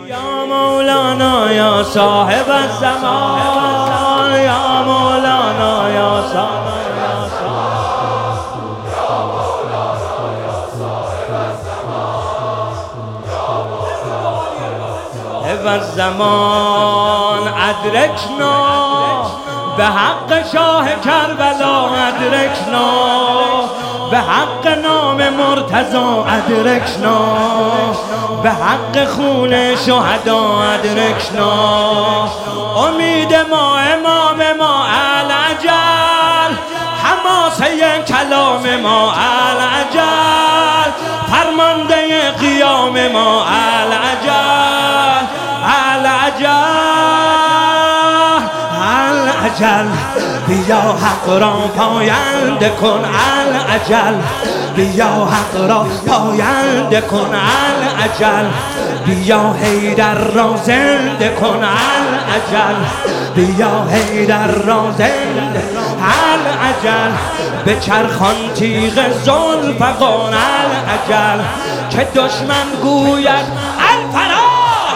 یا مولانا یا صاحب الزمان، یا مولانا یا صاحب الزمان ادرکنا به حق شاه کربلا، ادرکنا به حق نام مرتضی، ادرکنا به حق خون شهدا، ادرکنا امید ما امام ما العجل، حماسه کلام ما العجل، فرمانده قیام ما العجل، العجل بیا حق را پاینده کن، العجل بیا حق را پاینده کن، العجل بیا حیدر را زنده کن، العجل بیا حیدر را زنده، العجل به چرخان تیغ ذوالفقار، العجل که دشمن گوید الفرار،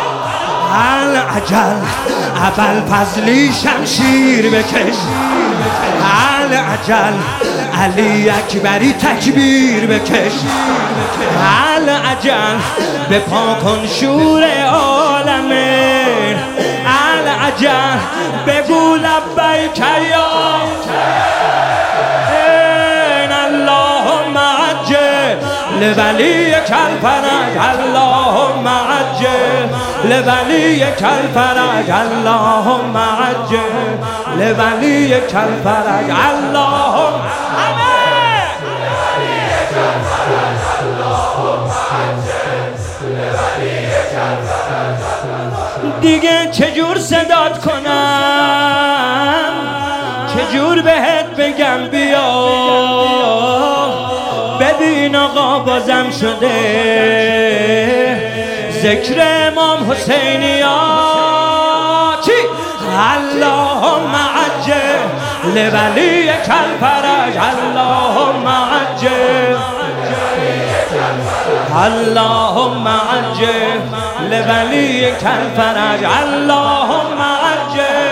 العجل ابوالفضلی شمشیر بکش، العجل علی اکبری تکبیر بکش، العجل به پا کن شور عالمین، العجل بگو لبیک یا اللهم عجل لولیک الفرج، اللهم عجل لولیک الفرج، اللهم عجل لولیک الفرج، اللهم دیگه چجور صدات کنم، چجور بهت بگم بیا، ببین آقا بازم شده ذکر امام حسینی ها، چی؟ اللهم عجل لولیک الفرج، اللهم عجل اللهم عجل لولیک الفرج، اللهم عجل